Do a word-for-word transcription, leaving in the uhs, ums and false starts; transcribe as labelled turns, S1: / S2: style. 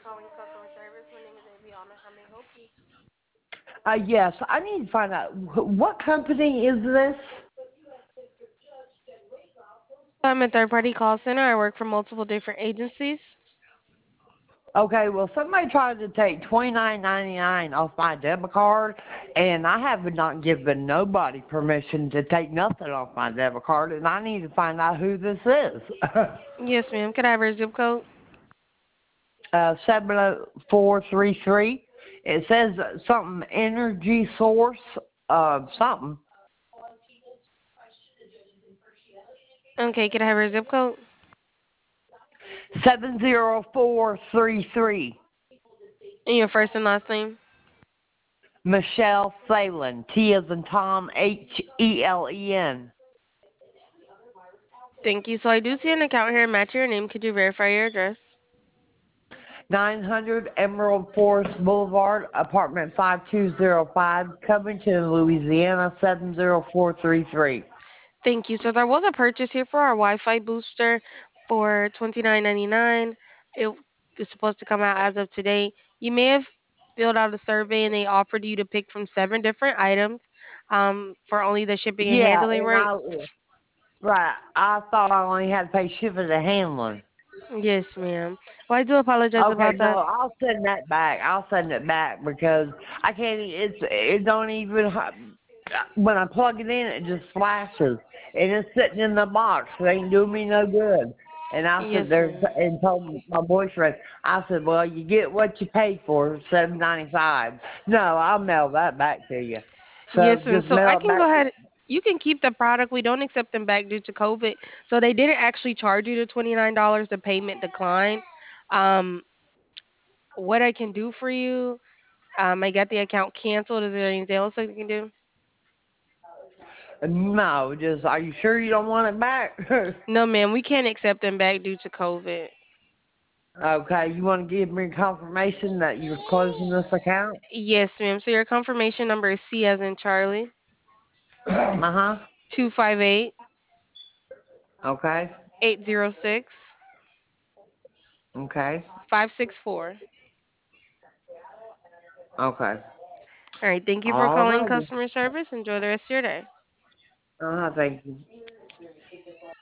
S1: calling customer service. My name is Aviana. How may I help you?
S2: Uh, yes, I need to find out wh- what company is this?
S1: I'm a third party call center. I work for multiple different agencies.
S2: Okay, well, somebody tried to take twenty nine ninety nine off my debit card, and I have not given nobody permission to take nothing off my debit card, and I need to find out who this is.
S1: Yes, ma'am. Could I have your zip code?
S2: uh, seven oh four three three. It says something energy source, uh, something.
S1: Okay, could I have your zip code?
S2: seven zero four three three.
S1: And your first and last name?
S2: Michelle Thalen, T as in Tom, H E L E N.
S1: Thank you. So I do see an account here matching your name. Could you verify your address?
S2: nine hundred Emerald Forest Boulevard, apartment five two zero five, Covington, Louisiana, seven zero four three three.
S1: Thank you. So there was a purchase here for our Wi-Fi booster for twenty-nine ninety-nine. It is supposed to come out as of today. You may have filled out a survey and they offered you to pick from seven different items um, for only the shipping and
S2: Yeah,
S1: handling,
S2: and
S1: right?
S2: I, right, I thought I only had to pay shipping and handling.
S1: Yes, ma'am. Well, I do apologize
S2: Okay,
S1: about
S2: no,
S1: that.
S2: I'll send that back. I'll send it back because I can't. e- It's it don't even ha- when I plug it in, it just flashes, and it's sitting in the box. It ain't doing me no good. And I said,
S1: Yes,
S2: there's
S1: ma'am.
S2: and told my boyfriend. I said, well, you get what you pay for, seven ninety five. No, I'll mail that back to you. So
S1: Yes, ma'am.
S2: just
S1: So I
S2: mail it
S1: can go
S2: back.
S1: ahead. You can keep the product. We don't accept them back due to COVID. So they didn't actually charge you the twenty-nine dollars The payment decline. Um, what I can do for you, um, I got the account canceled. Is there anything else I can do?
S2: No, just are you sure you don't want it back?
S1: No, ma'am. We can't accept them back due to COVID.
S2: Okay, you want to give me confirmation that you're closing this account?
S1: Yes, ma'am. So your confirmation number is C as in Charlie,
S2: Uh huh.
S1: two five eight
S2: Okay.
S1: eight zero six
S2: Okay.
S1: five six four.
S2: Okay.
S1: All right. Thank you for
S2: All
S1: calling
S2: righty.
S1: customer service. Enjoy the rest of your day.
S2: Uh, thank you.